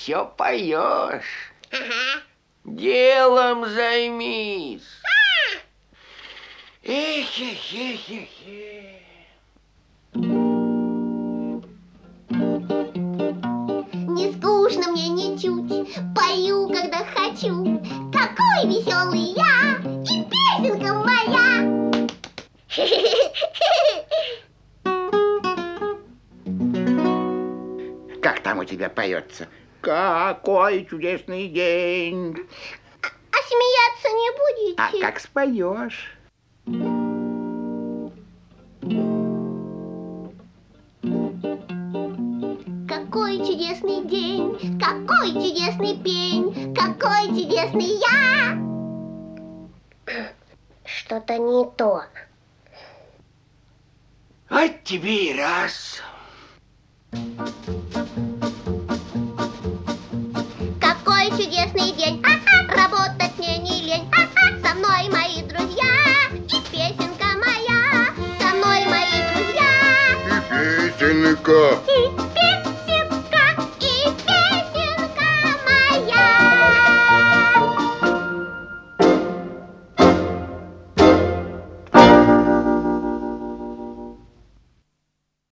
все поешь. Ага. Делом займись. Эх, эх, эх, эх, эх. Не скучно мне ничуть, пою, когда хочу. Какой веселый я, и песенка моя. Как там у тебя поется? Какой чудесный день. А смеяться не будете? А как споешь? Какой чудесный день, какой чудесный пень, какой чудесный я. Что-то не то. Вот тебе и раз. Какой чудесный день, работать мне не лень. Со мной мои друзья, и песенка моя. Со мной мои друзья. И песенка.